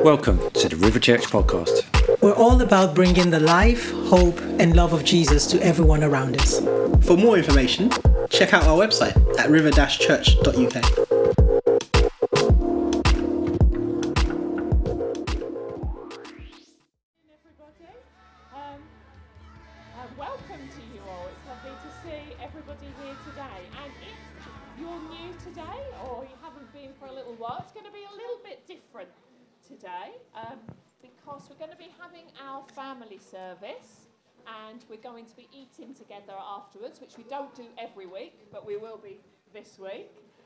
Welcome to the River Church podcast. We're all about bringing the life, hope, and love of Jesus to everyone around us. For more information, check out our website at river-church.uk. Welcome to you all. It's lovely to see everybody here today. And if you're new today or you haven't been for a little while, it's going to be a little bit different today because we're going to be having our family service and we're going to be eating together afterwards, which we don't do every week, but we will be this week.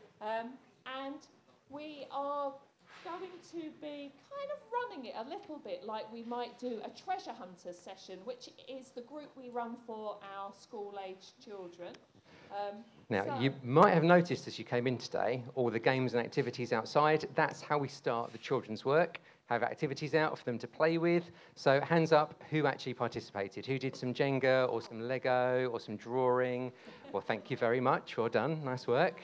And we are going to be kind of running it a little bit like we might do a treasure hunters session, which is the group we run for our school-aged children. Now, you might have noticed as you came in today, all the games and activities outside. That's how we start the children's work, have activities out for them to play with. So hands up, who actually participated? Who did some Jenga or some Lego or some drawing? Well, thank you very much. Well done. Nice work.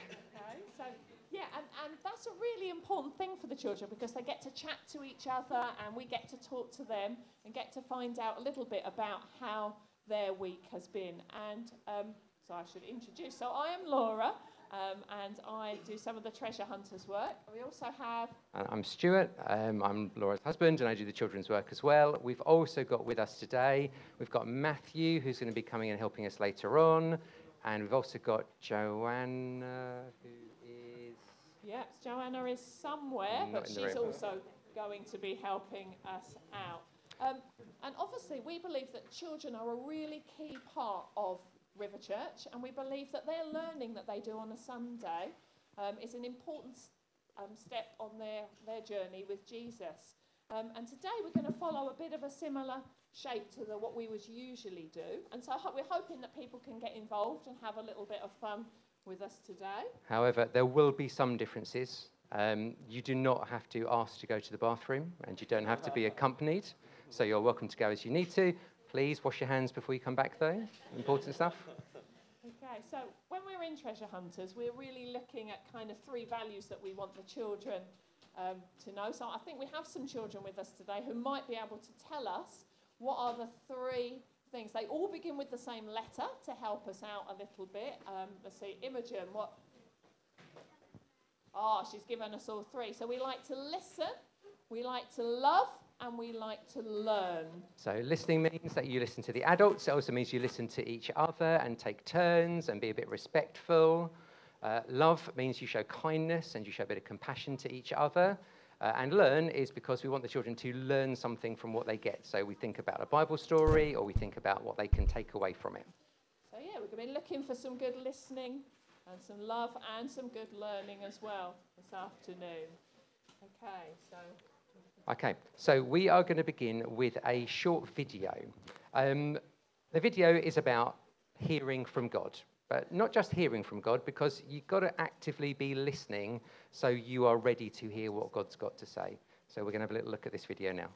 And that's a really important thing for the children because they get to chat to each other and we get to talk to them and get to find out a little bit about how their week has been. And so I should introduce. So I am Laura and I do some of the treasure hunters work. We also have... I'm Stuart. I'm Laura's husband and I do the children's work as well. We've also got with us today, we've got Matthew, who's going to be coming and helping us later on. And we've also got Joanna, who is... Yes, Joanna is somewhere, but she's also going to be helping us out. And obviously, we believe that children are a really key part of River Church, and we believe that their learning that they do on a Sunday is an important step on their journey with Jesus. And today we're going to follow a bit of a similar shape to what we would usually do. And so we're hoping that people can get involved and have a little bit of fun with us today. However, there will be some differences. You do not have to ask to go to the bathroom, and you don't have to be accompanied, so you're welcome to go as you need to. Please wash your hands before you come back, though. Important stuff. Okay, so when we're in Treasure Hunters, we're really looking at kind of three values that we want the children to know. So I think we have some children with us today who might be able to tell us what are the three things. They all begin with the same letter to help us out a little bit. Let's see, Imogen, what? She's given us all three. So we like to listen, we like to love, and we like to learn. So listening means that you listen to the adults. It also means you listen to each other and take turns and be a bit respectful. Love means you show kindness and you show a bit of compassion to each other. And learn is because we want the children to learn something from what they get. So we think about a Bible story or we think about what they can take away from it. So yeah, we're going to be looking for some good listening and some love and some good learning as well this afternoon. Okay, so we are going to begin with a short video. The video is about hearing from God. But not just hearing from God, because you've got to actively be listening so you are ready to hear what God's got to say. So we're going to have a little look at this video now.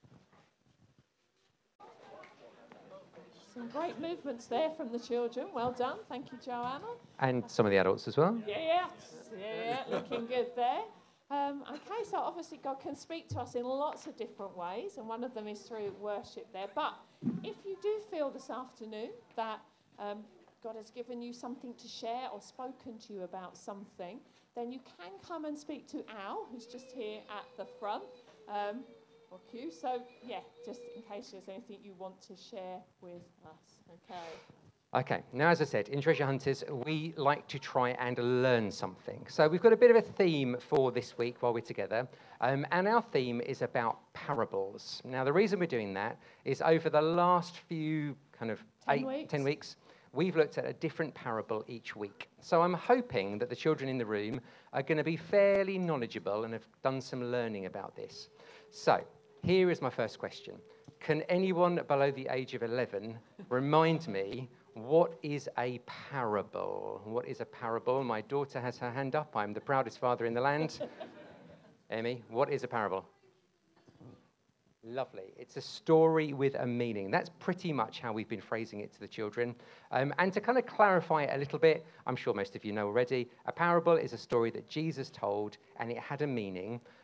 Some great movements there from the children. Well done. Thank you, Joanna. And some of the adults as well. Yeah, looking good there. Okay, so obviously God can speak to us in lots of different ways, and one of them is through worship there. But if you do feel this afternoon that God has given you something to share or spoken to you about something, then you can come and speak to Al, who's just here at the front, or Q. So, yeah, just in case there's anything you want to share with us. Okay, now as I said, in Treasure Hunters, we like to try and learn something. So we've got a bit of a theme for this week while we're together, and our theme is about parables. Now, the reason we're doing that is over the last few 10 weeks, we've looked at a different parable each week. So I'm hoping that the children in the room are going to be fairly knowledgeable and have done some learning about this. So here is my first question. Can anyone below the age of 11 remind me, what is a parable? What is a parable? My daughter has her hand up. I'm the proudest father in the land. Emmy, what is a parable? Lovely. It's a story with a meaning. That's pretty much how we've been phrasing it to the children. And to kind of clarify it a little bit, I'm sure most of you know already, a parable is a story that Jesus told, and it had a meaning.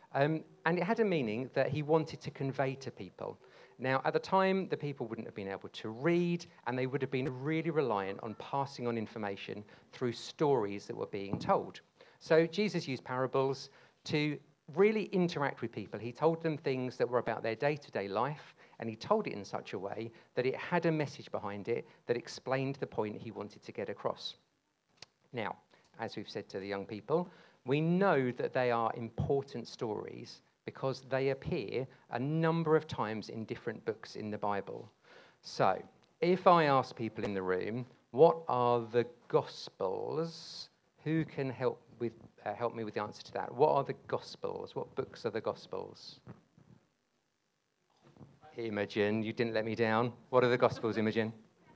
And it had a meaning that he wanted to convey to people. Now, at the time, the people wouldn't have been able to read, and they would have been really reliant on passing on information through stories that were being told. So Jesus used parables to really interact with people. He told them things that were about their day-to-day life, and he told it in such a way that it had a message behind it that explained the point he wanted to get across. Now, as we've said to the young people, we know that they are important stories because they appear a number of times in different books in the Bible. So, if I ask people in the room, what are the Gospels? Who can help me with the answer to that? What are the Gospels? What books are the Gospels? Imogen, you didn't let me down. What are the Gospels, Imogen?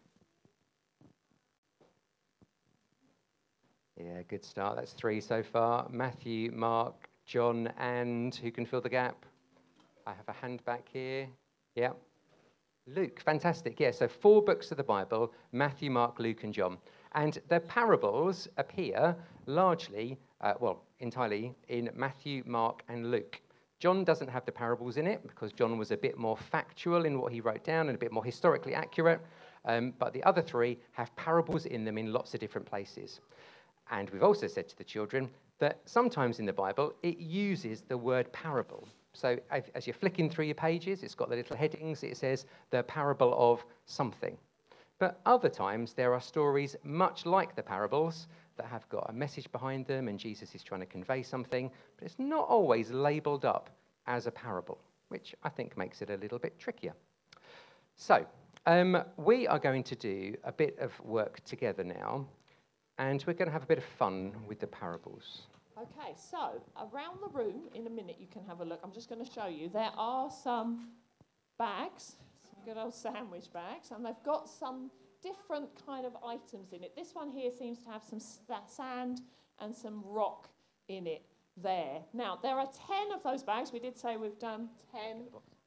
Yeah, good start. That's 3 so far. Matthew, Mark, John, and who can fill the gap? I have a hand back here. Yeah. Luke, fantastic. Yeah, so 4 books of the Bible, Matthew, Mark, Luke, and John. And the parables appear largely, entirely in Matthew, Mark, and Luke. John doesn't have the parables in it because John was a bit more factual in what he wrote down and a bit more historically accurate. But the other 3 have parables in them in lots of different places. And we've also said to the children that sometimes in the Bible, it uses the word parable. So as you're flicking through your pages, it's got the little headings. It says the parable of something. But other times, there are stories much like the parables that have got a message behind them and Jesus is trying to convey something, but it's not always labelled up as a parable, which I think makes it a little bit trickier. So we are going to do a bit of work together now, and we're going to have a bit of fun with the parables. Okay, so around the room, in a minute you can have a look. I'm just going to show you. There are some bags, some good old sandwich bags, and they've got some different kind of items in it. This one here seems to have some sand and some rock in it there. Now, there are 10 of those bags. We did say we've done 10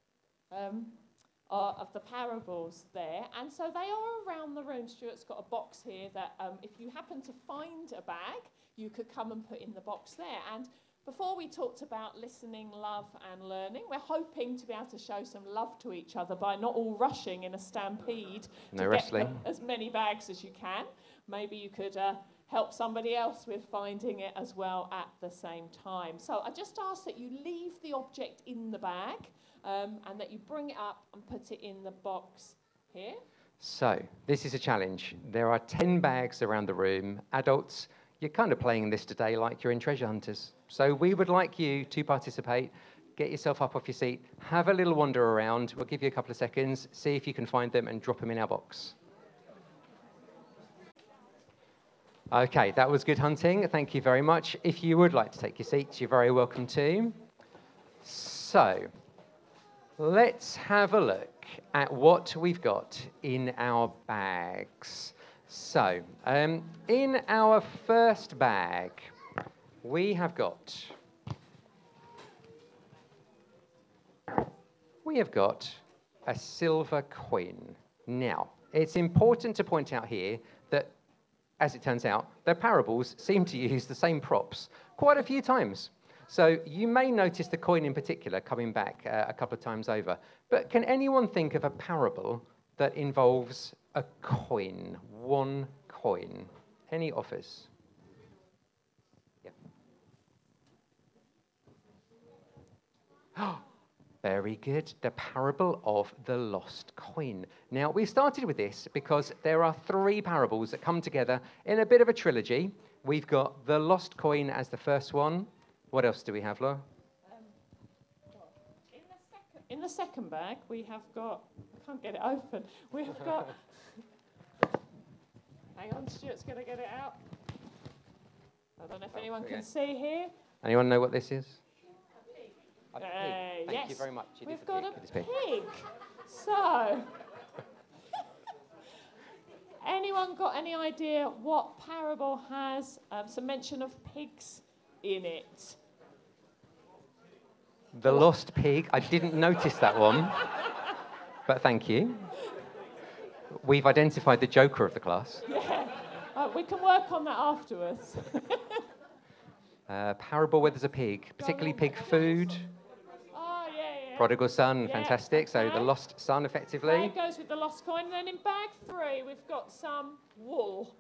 of the parables there. And so they are around the room. Stuart's got a box here that if you happen to find a bag, you could come and put in the box there. And before we talked about listening, love and learning, we're hoping to be able to show some love to each other by not all rushing in a stampede No to wrestling. get as many bags as you can. Maybe you could help somebody else with finding it as well at the same time. So I just ask that you leave the object in the bag and that you bring it up and put it in the box here. So this is a challenge. There are 10 bags around the room. Adults, you're kind of playing this today like you're in Treasure Hunters. So we would like you to participate. Get yourself up off your seat. Have a little wander around. We'll give you a couple of seconds. See if you can find them and drop them in our box. Okay, that was good hunting. Thank you very much. If you would like to take your seats, you're very welcome to. So let's have a look at what we've got in our bags. So, in our first bag, we have got a silver coin. Now, it's important to point out here that, as it turns out, the parables seem to use the same props quite a few times. So you may notice the coin in particular coming back a couple of times over. But can anyone think of a parable that involves a coin, one coin? Any offers? Yeah. Very good. The parable of the lost coin. Now, we started with this because there are 3 parables that come together in a bit of a trilogy. We've got the lost coin as the first one. What else do we have, Laura? In the second bag, we have got... I can't get it open. We have got... Hang on, Stuart's going to get it out. I don't know if anyone can see here. Anyone know what this is? A pig. Thank Yes. you very much. We've got a pig. So, anyone got any idea what parable has some mention of pigs in it? The lost pig. I didn't notice that one, but thank you. We've identified the joker of the class. Yeah. We can work on that afterwards. Parable where there's a pig, particularly pig food. Oh, yeah. Prodigal son, Yeah, fantastic. So the okay. lost son, effectively. That goes with the lost coin. And then in bag 3, we've got some wool.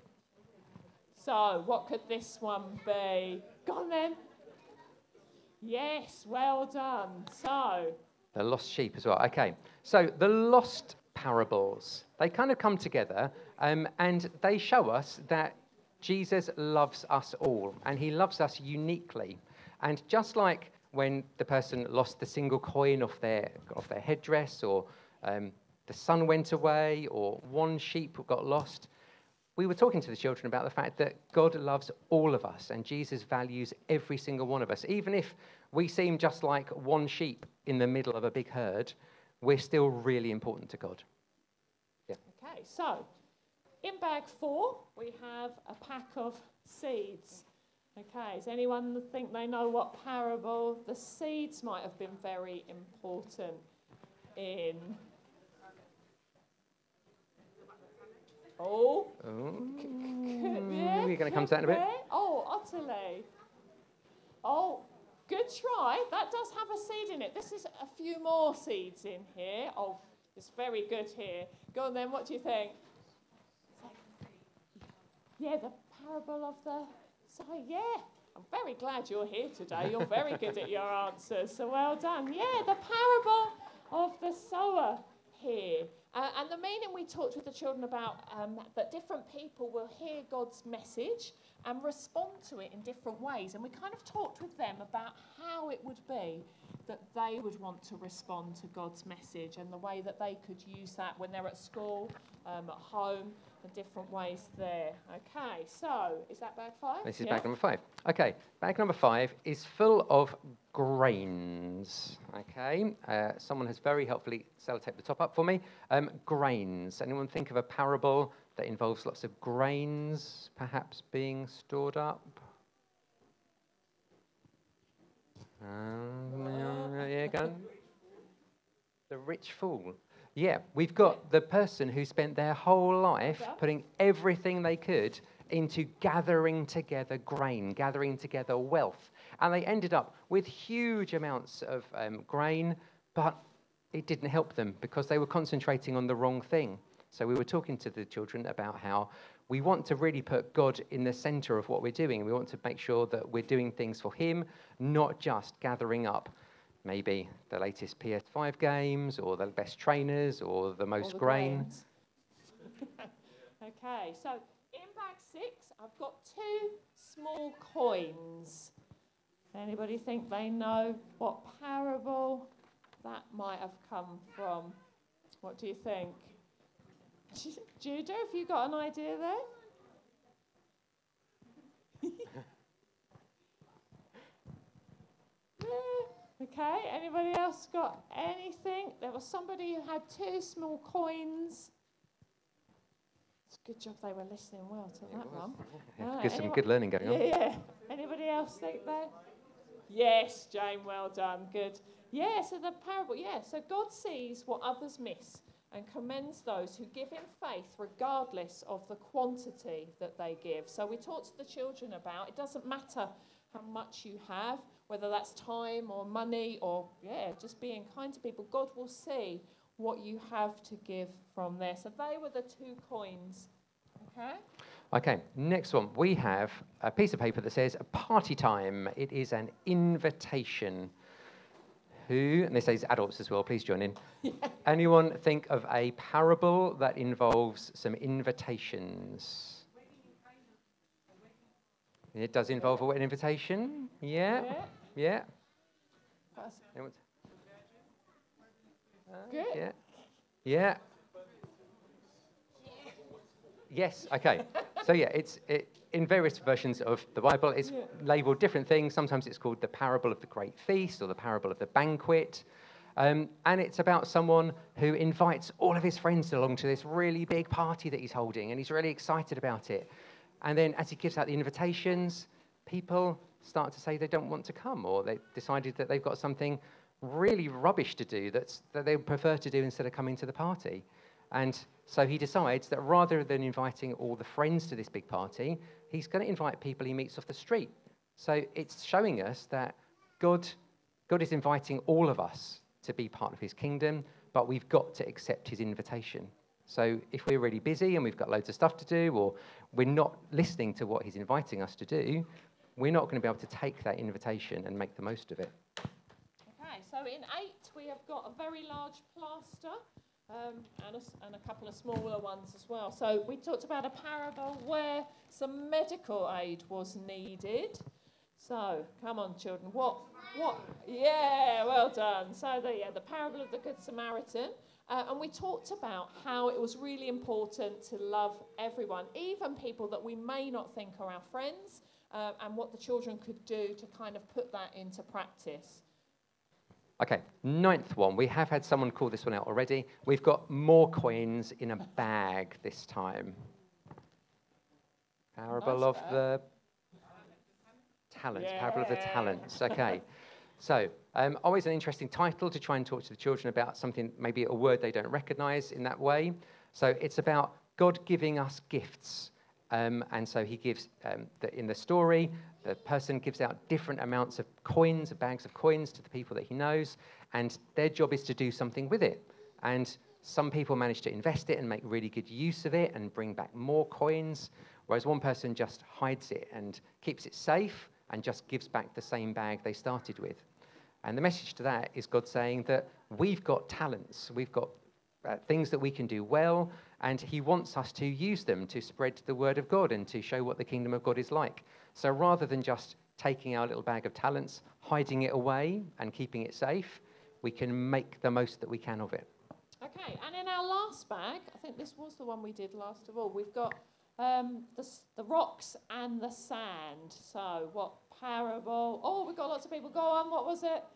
So, what could this one be? Go on then. Yes, well done. So, The lost sheep as well. Okay, so the lost parables, they kind of come together and they show us that Jesus loves us all and he loves us uniquely. And just like when the person lost the single coin off their headdress, or the sun went away, or one sheep got lost, we were talking to the children about the fact that God loves all of us and Jesus values every single one of us. Even if we seem just like one sheep in the middle of a big herd, we're still really important to God. Yeah. okay, so in bag 4, we have a pack of seeds. Okay, does anyone think they know what parable? The seeds might have been very important in... Oh, yeah, We're going to come to that in a bit. Oh, utterly. Oh, good try. That does have a seed in it. This is a few more seeds in here. Oh, it's very good here. Go on then, what do you think? Yeah, the parable of the... So, yeah, I'm very glad you're here today. You're very good at your answers, so well done. Yeah, the parable of the sower here. And the meaning we talked with the children about, that different people will hear God's message and respond to it in different ways. And we kind of talked with them about how it would be that they would want to respond to God's message and the way that they could use that when they're at school, at home, and different ways there. Okay, so is that bag 5? This is bag number 5. Okay, bag number 5 is full of grains. Okay, someone has very helpfully sellotaped the top up for me. Grains. Anyone think of a parable that involves lots of grains perhaps being stored up? Yeah, go on. The rich fool. Yeah, we've got the person who spent their whole life putting everything they could into gathering together grain, gathering together wealth. And they ended up with huge amounts of grain, but it didn't help them because they were concentrating on the wrong thing. So we were talking to the children about how we want to really put God in the center of what we're doing. We want to make sure that we're doing things for him, not just gathering up maybe the latest PS5 games or the best trainers or the most grain. Okay, so in bag 6, I've got 2 small coins. Anybody think they know what parable that might have come from? What do you think? Judah, have you got an idea there? Okay, anybody else got anything? There was somebody who had 2 small coins. It's a good job they were listening well to that one. There's some good learning going on. Yeah. Anybody else think that? Yes, Jane, well done. Good. Yeah, so the parable, so God sees what others miss and commends those who give in faith regardless of the quantity that they give. So we talked to the children about it doesn't matter how much you have, whether that's time or money or, just being kind to people. God will see what you have to give from there. So they were the 2 coins. Okay? Okay, next one. We have a piece of paper that says party time. It is an invitation. Who, and this says adults as well, please join in. Anyone think of a parable that involves some invitations? It does involve an invitation. Yeah. Good. Yeah. Yes. Okay. So it's in various versions of the Bible. It's labelled different things. Sometimes it's called the parable of the great feast or the parable of the banquet. And it's about someone who invites all of his friends along to this really big party that he's holding, and he's really excited about it. And then as he gives out the invitations, people start to say they don't want to come, or they've decided that they've got something really rubbish to do that they prefer to do instead of coming to the party. And so he decides that rather than inviting all the friends to this big party, he's going to invite people he meets off the street So it's showing us that God is inviting all of us to be part of his kingdom, but we've got to accept his invitation. So if we're really busy and we've got loads of stuff to do, or we're not listening to what he's inviting us to do, we're not going to be able to take that invitation and make the most of it. Okay, so in 8 we have got a very large plaster and a couple of smaller ones as well. So we talked about a parable where some medical aid was needed. So, come on, children. What? Yeah, well done. So, the parable of the Good Samaritan. And we talked about how it was really important to love everyone, even people that we may not think are our friends, and what the children could do to kind of put that into practice. Okay, 9th one. We have had someone call this one out already. We've got more coins in a bag this time. Parable of the talents. Parable of the talents. Okay. So, always an interesting title to try and talk to the children about something, maybe a word they don't recognise in that way. So it's about God giving us gifts. And so he gives, in the story, the person gives out different amounts of coins, bags of coins to the people that he knows, and their job is to do something with it. And some people manage to invest it and make really good use of it and bring back more coins, whereas one person just hides it and keeps it safe and just gives back the same bag they started with. And the message to that is God saying that we've got talents, we've got things that we can do well, and he wants us to use them to spread the word of God and to show what the kingdom of God is like. So rather than just taking our little bag of talents, hiding it away and keeping it safe, we can make the most that we can of it. Okay, and in our last bag, I think this was the one we did last of all, we've got the rocks and the sand. So what parable? Oh, we've got lots of people. Go on, what was it?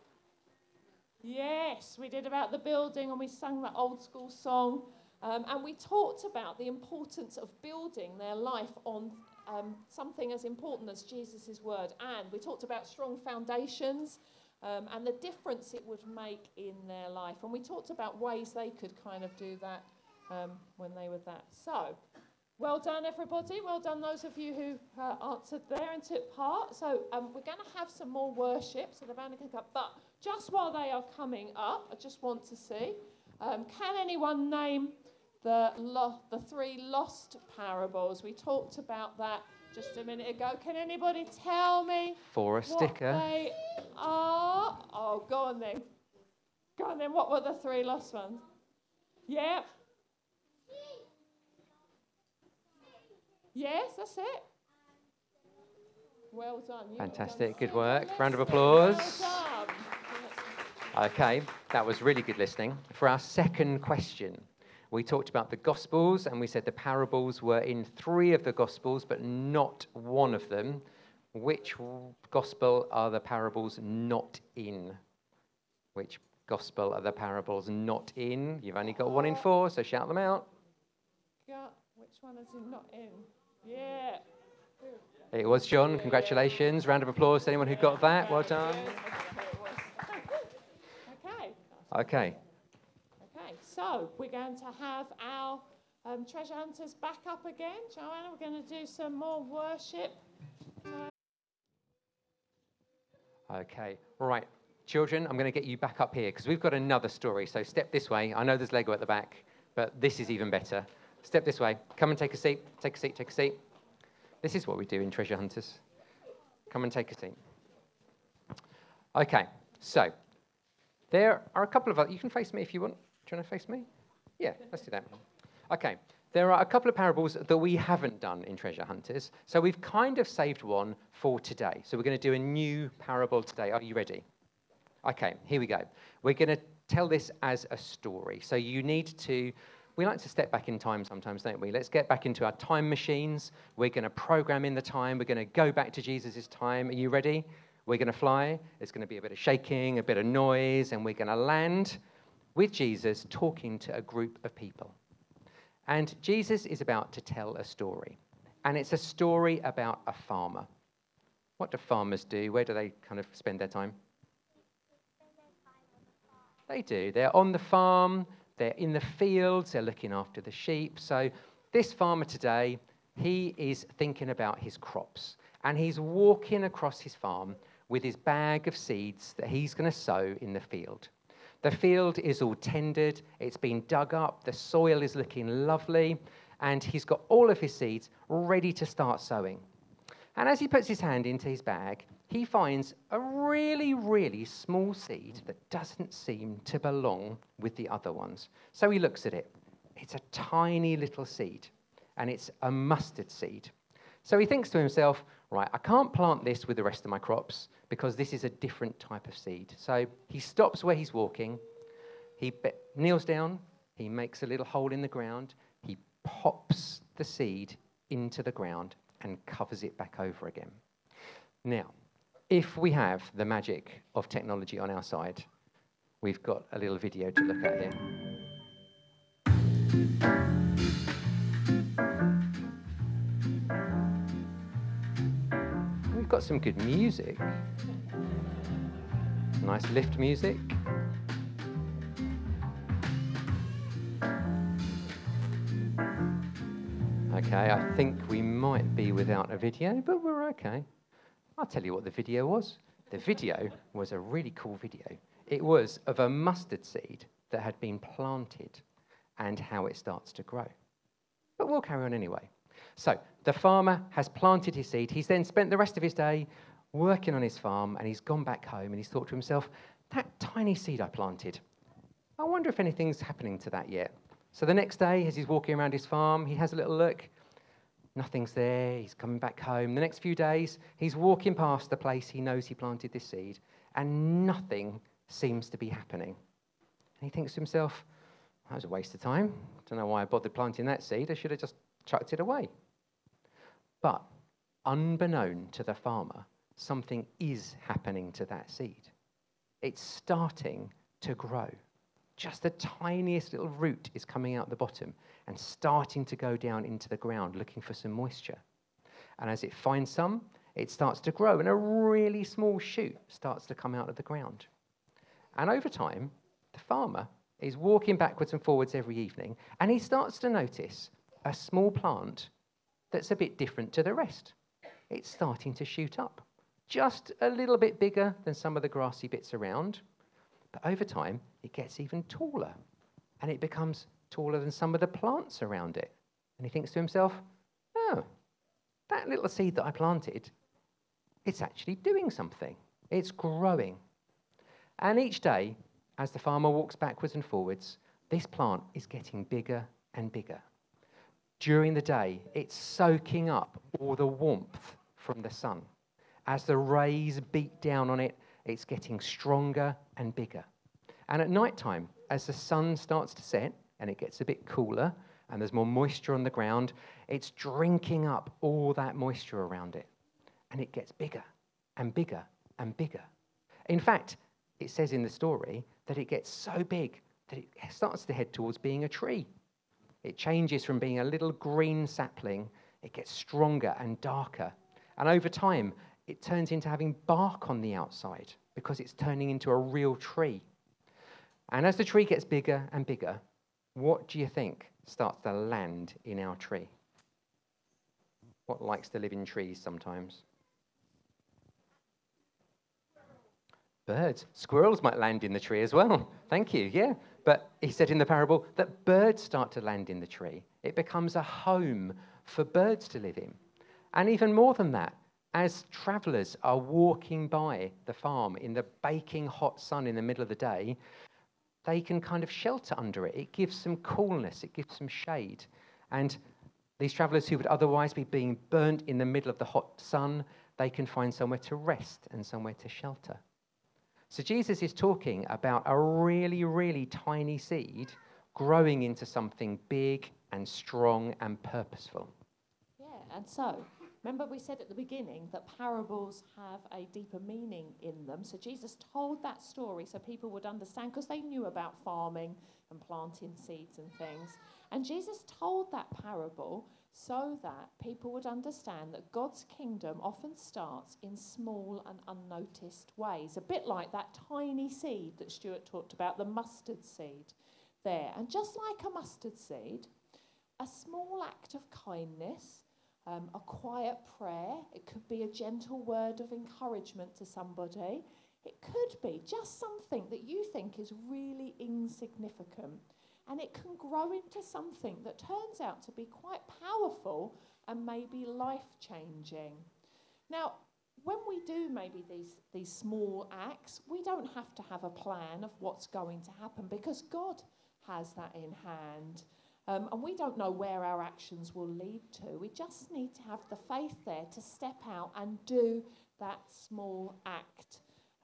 Yes, we did about the building and we sang that old school song. And we talked about the importance of building their life on something as important as Jesus' word. And we talked about strong foundations and the difference it would make in their life. And we talked about ways they could kind of do that when they were that. So, well done, everybody. Well done, those of you who answered there and took part. So we're going to have some more worship, so the band can come. But just while they are coming up, I just want to see, can anyone name the 3 lost parables? We talked about that just a minute ago. Can anybody tell me For a sticker. What they are? Oh, go on then. Go on then. What were the 3 lost ones? Yeah. Yes, that's it. Well done. Fantastic. Good work. Round of applause. Well done. Okay, that was really good listening. For our second question, we talked about the Gospels, and we said the parables were in 3 of the Gospels, but not one of them. Which Gospel are the parables not in? Which Gospel are the parables not in? You've only got 1 in 4, so shout them out. Yeah, which one is it not in? Yeah. It was John. Congratulations. Round of applause to anyone who got that. Well done. Okay. Okay, so we're going to have our treasure hunters back up again. Joanna, we're going to do some more worship. Okay, right. Children, I'm going to get you back up here because we've got another story. So step this way. I know there's Lego at the back, but this is even better. Step this way. Come and take a seat. Take a seat. Take a seat. This is what we do in Treasure Hunters. Come and take a seat. Okay, so there are a couple of other... You can face me if you want. Do you want to face me? Yeah, let's do that. Okay, there are a couple of parables that we haven't done in Treasure Hunters. So we've kind of saved one for today. So we're going to do a new parable today. Are you ready? Okay, here we go. We're going to tell this as a story. So you need to... We like to step back in time sometimes, don't we? Let's get back into our time machines. We're going to program in the time. We're going to go back to Jesus' time. Are you ready? We're going to fly. There's going to be a bit of shaking, a bit of noise, and we're going to land with Jesus talking to a group of people. And Jesus is about to tell a story. And it's a story about a farmer. What do farmers do? Where do they kind of spend their time? They do. They're on the farm. They're in the fields, they're looking after the sheep. So this farmer today, he is thinking about his crops. And he's walking across his farm with his bag of seeds that he's going to sow in the field. The field is all tended, it's been dug up, the soil is looking lovely, and he's got all of his seeds ready to start sowing. And as he puts his hand into his bag, he finds a really, really small seed that doesn't seem to belong with the other ones. So he looks at it. It's a tiny little seed, and it's a mustard seed. So he thinks to himself, right, I can't plant this with the rest of my crops because this is a different type of seed. So he stops where he's walking, he kneels down, he makes a little hole in the ground, he pops the seed into the ground and covers it back over again. Now, if we have the magic of technology on our side, we've got a little video to look at here. We've got some good music. Nice lift music. Okay, I think we might be without a video, but we're okay. I'll tell you what the video was. The video was a really cool video. It was of a mustard seed that had been planted and how it starts to grow. But we'll carry on anyway. So the farmer has planted his seed. He's then spent the rest of his day working on his farm, and he's gone back home and he's thought to himself, that tiny seed I planted, I wonder if anything's happening to that yet. So the next day, as he's walking around his farm, he has a little look. Nothing's there. He's coming back home. The next few days, he's walking past the place he knows he planted this seed, and nothing seems to be happening. And he thinks to himself, that was a waste of time. I don't know why I bothered planting that seed. I should have just chucked it away. But unbeknown to the farmer, something is happening to that seed. It's starting to grow. Just the tiniest little root is coming out the bottom and starting to go down into the ground looking for some moisture. And as it finds some, it starts to grow, and a really small shoot starts to come out of the ground. And over time, the farmer is walking backwards and forwards every evening, and he starts to notice a small plant that's a bit different to the rest. It's starting to shoot up, just a little bit bigger than some of the grassy bits around. But over time, it gets even taller, and it becomes taller than some of the plants around it. And he thinks to himself, oh, that little seed that I planted, it's actually doing something. It's growing. And each day, as the farmer walks backwards and forwards, this plant is getting bigger and bigger. During the day, it's soaking up all the warmth from the sun. As the rays beat down on it, it's getting stronger and bigger. And at night time, as the sun starts to set and it gets a bit cooler and there's more moisture on the ground, it's drinking up all that moisture around it. And it gets bigger and bigger and bigger. In fact, it says in the story that it gets so big that it starts to head towards being a tree. It changes from being a little green sapling, it gets stronger and darker. And over time, it turns into having bark on the outside because it's turning into a real tree. And as the tree gets bigger and bigger, what do you think starts to land in our tree? What likes to live in trees sometimes? Birds. Squirrels might land in the tree as well. Thank you, yeah. But he said in the parable that birds start to land in the tree. It becomes a home for birds to live in. And even more than that, as travellers are walking by the farm in the baking hot sun in the middle of the day, they can kind of shelter under it. It gives some coolness, it gives some shade. And these travellers who would otherwise be being burnt in the middle of the hot sun, they can find somewhere to rest and somewhere to shelter. So Jesus is talking about a really, really tiny seed growing into something big and strong and purposeful. Yeah, and so, remember we said at the beginning that parables have a deeper meaning in them. So Jesus told that story so people would understand, because they knew about farming and planting seeds and things. And Jesus told that parable so that people would understand that God's kingdom often starts in small and unnoticed ways. A bit like that tiny seed that Stuart talked about, the mustard seed there. And just like a mustard seed, a small act of kindness, a quiet prayer. It could be a gentle word of encouragement to somebody. It could be just something that you think is really insignificant, and it can grow into something that turns out to be quite powerful and maybe life-changing. Now, when we do maybe these small acts, we don't have to have a plan of what's going to happen because God has that in hand. And we don't know where our actions will lead to. We just need to have the faith there to step out and do that small act.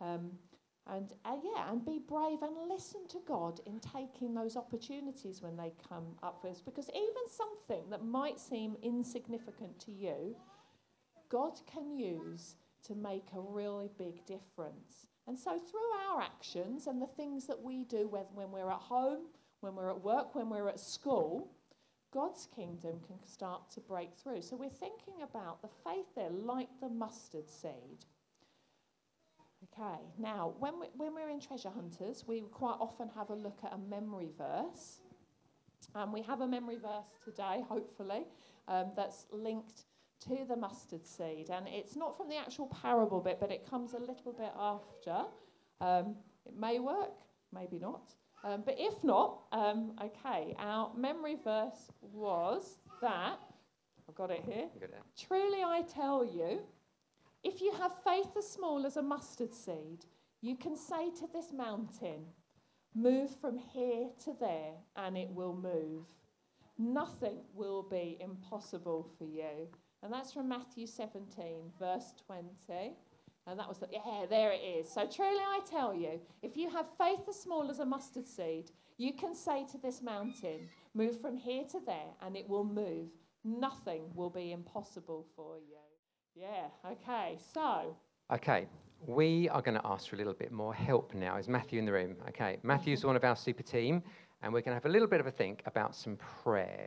And be brave and listen to God in taking those opportunities when they come up for us. Because even something that might seem insignificant to you, God can use to make a really big difference. And so through our actions and the things that we do when we're at home, when we're at work, when we're at school, God's kingdom can start to break through. So we're thinking about the faith there like the mustard seed. Okay, now when we're in Treasure Hunters, we quite often have a look at a memory verse. And we have a memory verse today, hopefully, that's linked to the mustard seed. And it's not from the actual parable bit, but it comes a little bit after. It may work, maybe not. But if not, okay, our memory verse was that, I've got it here. Truly I tell you, if you have faith as small as a mustard seed, you can say to this mountain, move from here to there, and it will move. Nothing will be impossible for you. And that's from Matthew 17, verse 20. And that was there it is. So truly I tell you, if you have faith as small as a mustard seed, you can say to this mountain, move from here to there, and it will move. Nothing will be impossible for you. Yeah, okay, so. Okay, we are going to ask for a little bit more help now. Is Matthew in the room? Okay, Matthew's one of our super team, and we're going to have a little bit of a think about some prayer.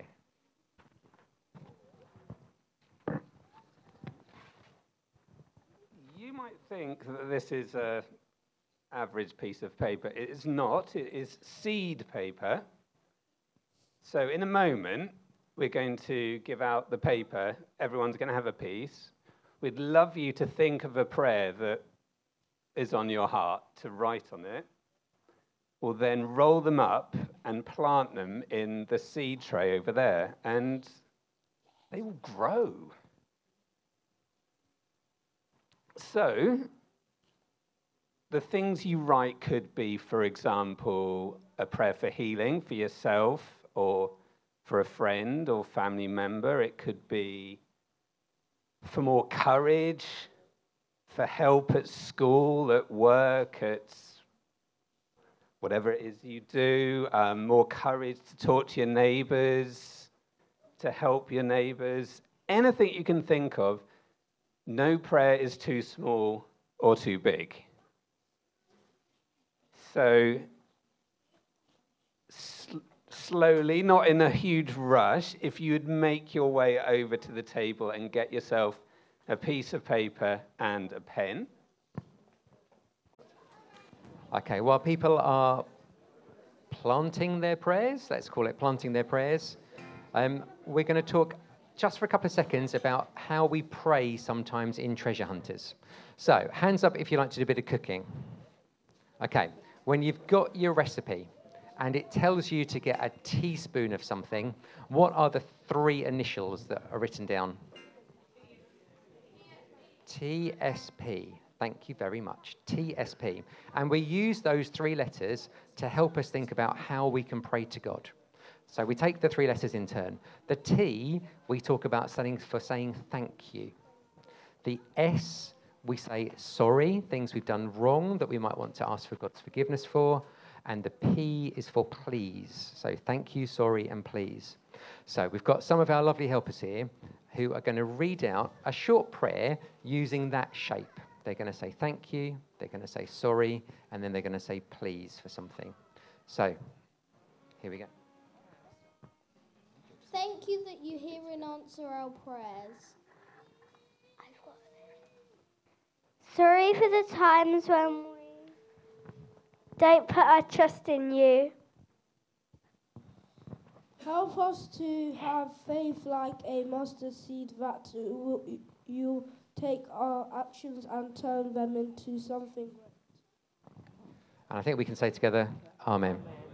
You might think that this is an average piece of paper. It is not. It is seed paper. So in a moment, we're going to give out the paper. Everyone's going to have a piece. We'd love you to think of a prayer that is on your heart, to write on it. We'll then roll them up and plant them in the seed tray over there, and they will grow. So, the things you write could be, for example, a prayer for healing for yourself or for a friend or family member. It could be for more courage, for help at school, at work, at whatever it is you do, more courage to talk to your neighbors, to help your neighbors, anything you can think of. No prayer is too small or too big. So, slowly, not in a huge rush, if you would make your way over to the table and get yourself a piece of paper and a pen. Okay, while people are planting their prayers, let's call it planting their prayers, we're going to talk just for a couple of seconds about how we pray sometimes in Treasure Hunters. So, hands up if you like to do a bit of cooking. Okay, when you've got your recipe and it tells you to get a teaspoon of something, what are the 3 initials that are written down? TSP. Thank you very much. TSP. And we use those 3 letters to help us think about how we can pray to God. So we take the 3 letters in turn. The T, we talk about saying thank you. The S, we say sorry, things we've done wrong that we might want to ask for God's forgiveness for. And the P is for please. So thank you, sorry, and please. So we've got some of our lovely helpers here who are going to read out a short prayer using that shape. They're going to say thank you, they're going to say sorry, and then they're going to say please for something. So, here we go. Thank you that you hear and answer our prayers. Sorry for the times when we don't put our trust in you. Help us to have faith like a mustard seed that you take our actions and turn them into something great. And I think we can say together, Amen.